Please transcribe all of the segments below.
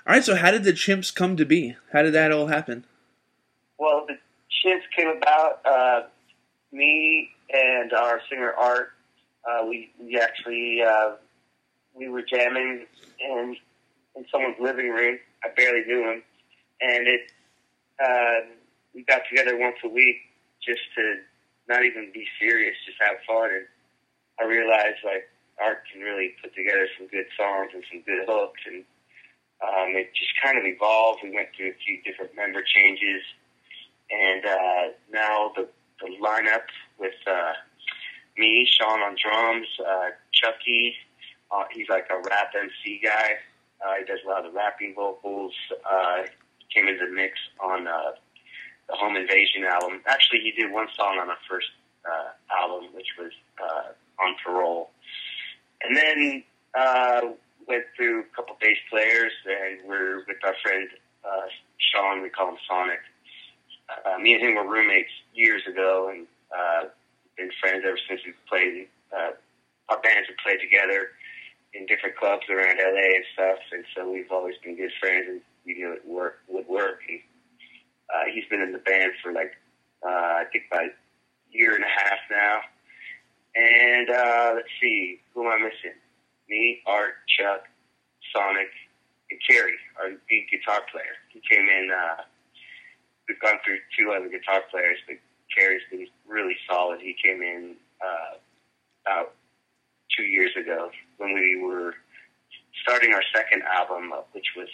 All right, so how did the Chimps come to be? How did that all happen? Well, the Chimps came about, me and our singer Art, we actually, we were jamming in someone's living room. I barely knew him. And we got together once a week just to not even be serious, just have fun. And I realized, like, Art can really put together some good songs and some good hooks. And it just kind of evolved. We went through a few different member changes. And now the lineup with me, Sean on drums, Chucky, he's like a rap MC guy. He does a lot of the rapping vocals. Came into the mix on the Home Invasion album. Actually, he did one song on our first album, which was On Parole. And then went through a couple bass players, and we're with our friend Sean. We call him Sonic. Me and him were roommates years ago, and been friends ever since we played. Our bands have played together in different clubs around LA and stuff, and so we've always been good friends, and we knew it would work. And he's been in the band for I think about a year and a half now. And let's see, who am I missing? Me, Art, Chuck, Sonic, and Kerry, our lead guitar player. He came in. We've gone through two other guitar players, but Kerry's been really solid. He came in about 2 years ago when we were starting our second album, which was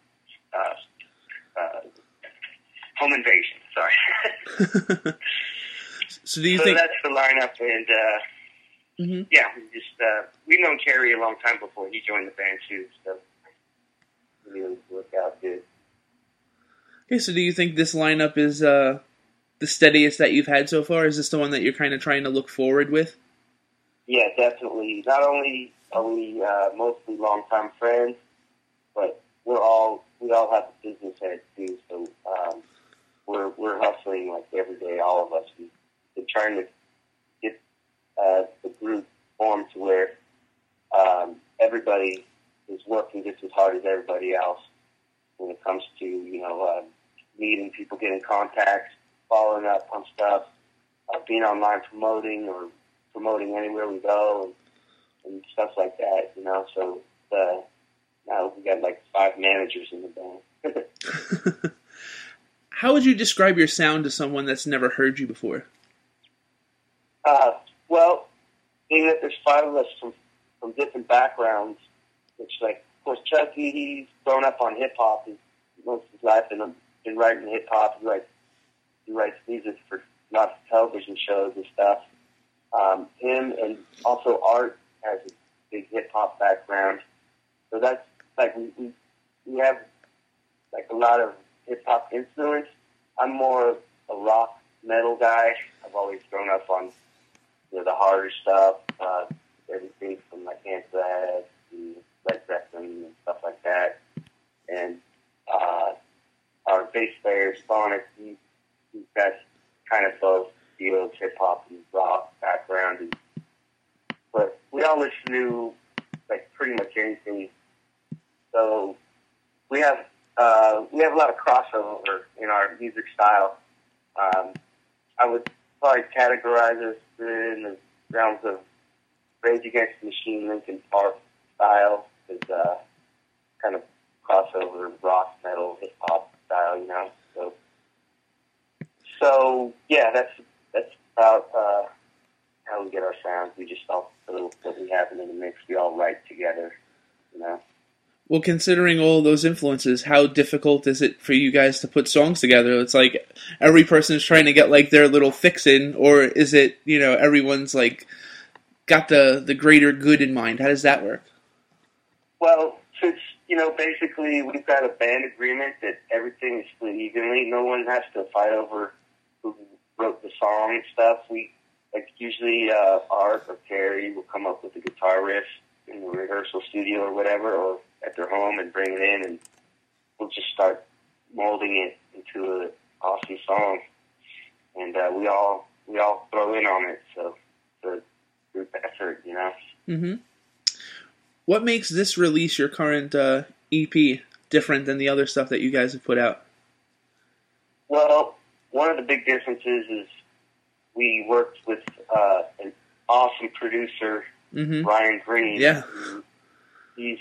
Home Invasion. Sorry. So do you think that's the lineup? And yeah, we've known Kerry a long time before he joined the band too, so it really worked out good. Okay, so do you think this lineup is the steadiest that you've had so far? Is this the one that you're kind of trying to look forward with? Yeah, definitely. Not only are we mostly longtime friends, but we all have a business head too. So we're hustling like every day. All of us. We've been trying to get the group formed to where everybody is working just as hard as everybody else when it comes to meeting people, getting contacts, following up on stuff, being online promoting or promoting anywhere we go and stuff like that, So now we got like 5 managers in the band. How would you describe your sound to someone that's never heard you before? Well, being that there's 5 of us from different backgrounds, which like, of course, Chucky, he's grown up on hip hop most of his life and been writing hip hop. He writes music for lots of television shows and stuff. Him and also Art has a big hip hop background, so that's like we have like a lot of hip hop influence. I'm more of a rock metal guy. I've always grown up on the harder stuff, everything from like Anthrax to Led Zeppelin and stuff like that. And our bass player Sonic, he's got kind of both the hip hop and rock background, but we all listen to like pretty much anything. So we have a lot of crossover in our music style. I would probably categorize us in the realms of Rage Against the Machine, Linkin Park style, is kind of crossover rock, metal, hip hop style, So yeah, that's about how we get our sounds. We just all put what we have in the mix. We all write together, Well, considering all those influences, how difficult is it for you guys to put songs together? It's like every person's trying to get like their little fix in, or is it, everyone's like got the greater good in mind? How does that work? Well, since, basically we've got a band agreement that everything is split evenly. No one has to fight over who wrote the song and stuff. We, usually Art or Kerry will come up with a guitar riff in the rehearsal studio or whatever, or at their home and bring it in, and we'll just start molding it into an awesome song. And we all throw in on it, so it's a group effort, Mm-hmm. What makes this release your current EP? different than the other stuff that you guys have put out? Well, one of the big differences is we worked with an awesome producer, Ryan Green. Yeah. He's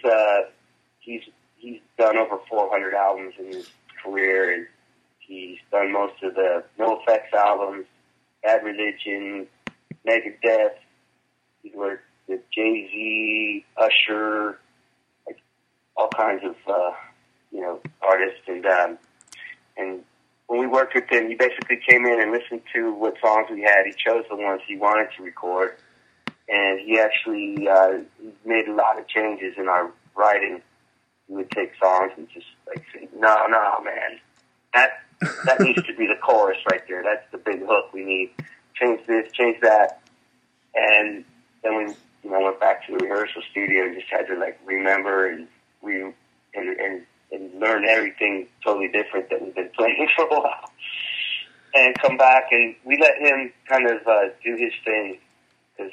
done over 400 albums in his career, and he's done most of the NoFX albums, Bad Religion, Megadeth. He's worked with Jay-Z, Usher, like all kinds of artists, and when we worked with him, he basically came in and listened to what songs we had. He chose the ones he wanted to record, and he actually made a lot of changes in our writing. He would take songs and just like say, "No, man, that needs to be the chorus right there. That's the big hook we need. Change this, change that." And then we, went back to the rehearsal studio and just had to like remember and learn everything totally different that we've been playing for a while, and come back, and we let him kind of do his thing, because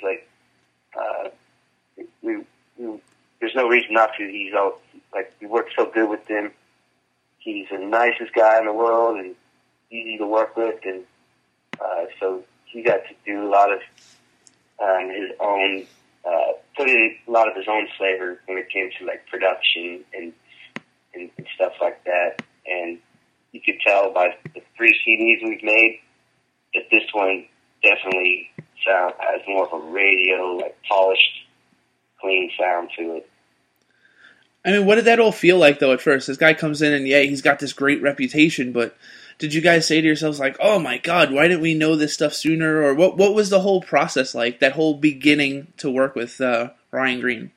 there's no reason not to. He's we work so good with him. He's the nicest guy in the world and easy to work with, and so he got to do a lot of his own, put in a lot of his own flavor when it came to like production and stuff like that. And you could tell by the 3 CDs we've made that this one definitely has more of a radio, like polished, clean sound to it. I mean, what did that all feel like, though, at first? This guy comes in and, yeah, he's got this great reputation, but did you guys say to yourselves, like, oh my God, why didn't we know this stuff sooner? Or what was the whole process like, that whole beginning to work with Ryan Green?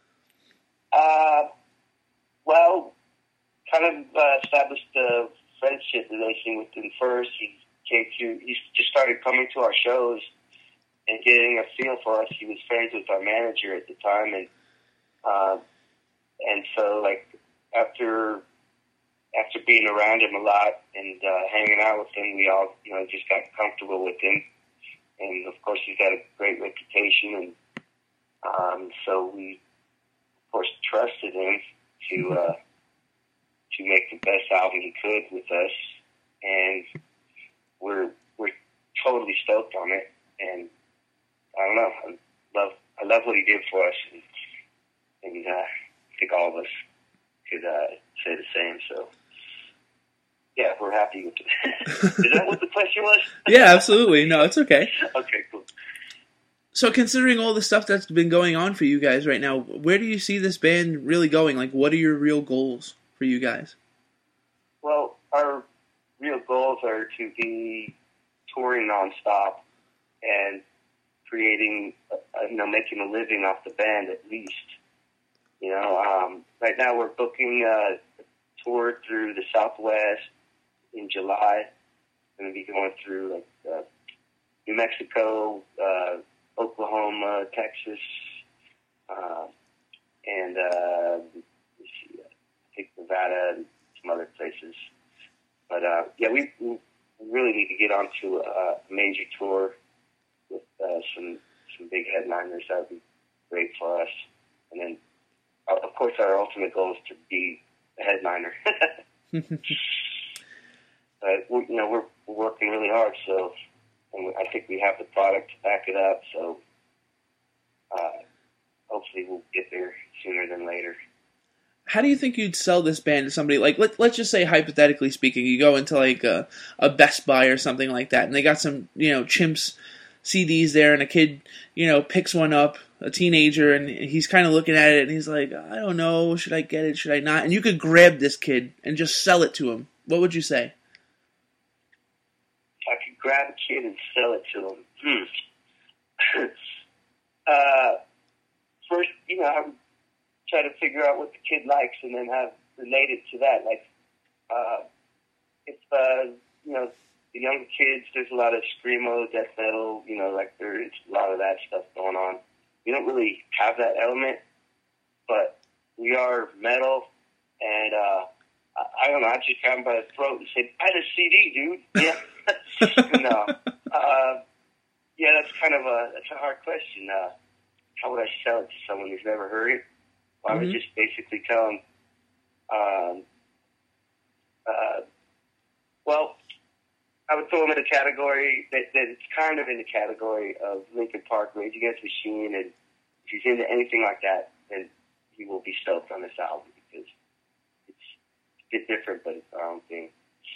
Well, kind of established a friendship relation with him first. He just started coming to our shows and getting a feel for us. He was friends with our manager at the time, and so like after being around him a lot and hanging out with him, we all just got comfortable with him. And of course, he's got a great reputation, and so we of course trusted him to make the best album he could with us, and we're totally stoked on it. And I don't know, I love what he did for us, and I think all of us could say the same. So yeah, we're happy with it. Is that what the question was? Yeah, absolutely. No, it's okay. Okay, cool. So considering all the stuff that's been going on for you guys right now, where do you see this band really going? Like, what are your real goals for you guys? Well, our real goals are to be touring nonstop and creating, making a living off the band at least. Right now we're booking a tour through the Southwest in July. Going to be going through New Mexico, Oklahoma, Texas, and I think Nevada and some other places. But yeah, we really need to get onto a major tour with some big headliners. That would be great for us. And then, of course, our ultimate goal is to be a headliner. But we're working really hard, so. And I think we have the product to back it up, so hopefully we'll get there sooner than later. How do you think you'd sell this band to somebody? Like, let's just say, hypothetically speaking, you go into like a Best Buy or something like that, and they got some, Chimps CDs there, and a kid, picks one up, a teenager, and he's kind of looking at it, and he's like, I don't know, should I get it, should I not? And you could grab this kid and just sell it to him. What would you say? I could grab a kid and sell it to him. First, I would try to figure out what the kid likes and then have related to that. Like, if, the younger kids, there's a lot of screamo, death metal, there's a lot of that stuff going on. We don't really have that element, but we are metal, and I don't know, I just grab him by the throat and say, buy the CD, dude. Yeah. No. Yeah, that's a hard question. How would I sell it to someone who's never heard it? Well, I would just basically tell them, Um, well, I would throw him in a category that it's kind of in the category of Linkin Park, Rage Against the Machine, and if he's into anything like that, then he will be stoked on this album because it's a bit different, but it's our own thing.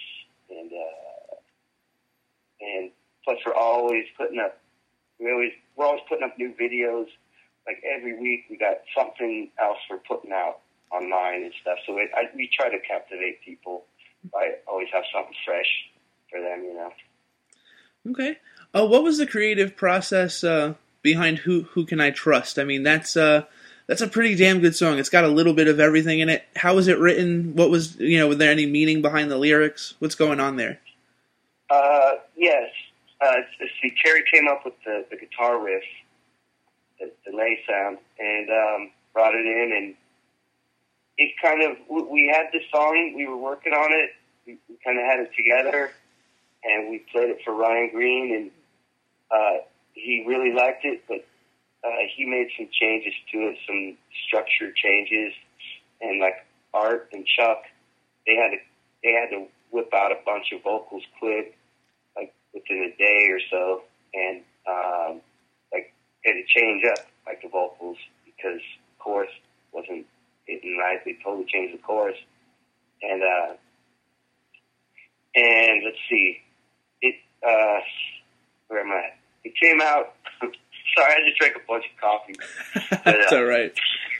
And plus we're always putting up new videos. Like every week we got something else we're putting out online and stuff. So we try to captivate people by always have something fresh for them, you know. Okay. What was the creative process behind Who Can I Trust? I mean, that's a pretty damn good song. It's got a little bit of everything in it. How was it written? What was, was there any meaning behind the lyrics? What's going on there? Yes. See, Terry came up with the guitar riff, the delay sound, and brought it in, and it kind of, we had this song, we were working on it, we kind of had it together, and we played it for Ryan Green, and he really liked it, but he made some changes to it, some structure changes, and like Art and Chuck, they had to whip out a bunch of vocals quick, like within a day or so, and like had to change up like the vocals because the chorus wasn't hitting right. They totally changed the chorus, and let's see, it where am I? It came out. Sorry, I just drank a bunch of coffee. That's all right.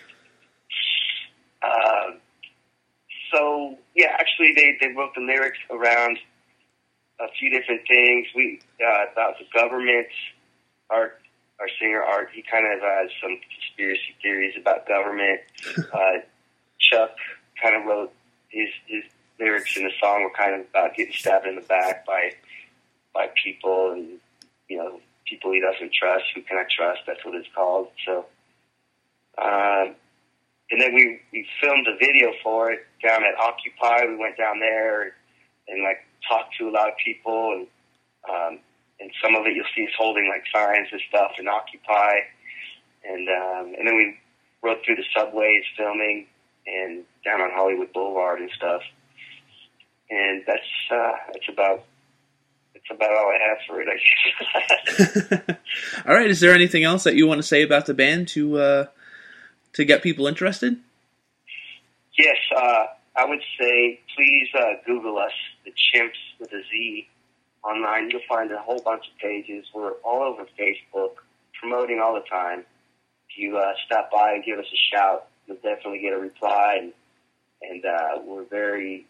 So yeah, actually, they wrote the lyrics around a few different things. We about the government. Our singer Art, he kind of has some conspiracy theories about government. Chuck kind of wrote his lyrics in the song were kind of about getting stabbed in the back by people and people he doesn't trust. Who can I trust? That's what it's called. So, and then we filmed a video for it down at Occupy. We went down there and like talked to a lot of people, and some of it you'll see us holding like signs and stuff in Occupy, and then we rode through the subways filming and down on Hollywood Boulevard and stuff. And that's about all I have for it, I guess. All right. Is there anything else that you want to say about the band to get people interested? Yes, I would say please Google us, the Chimps with a Z, online. You'll find a whole bunch of pages. We're all over Facebook, promoting all the time. If you stop by and give us a shout, you'll definitely get a reply. And we're very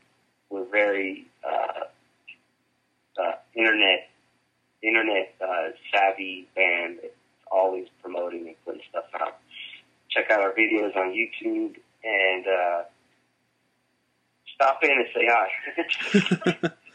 internet savvy band. It's always promoting and putting stuff out. Check out our videos on YouTube and stop in and say hi.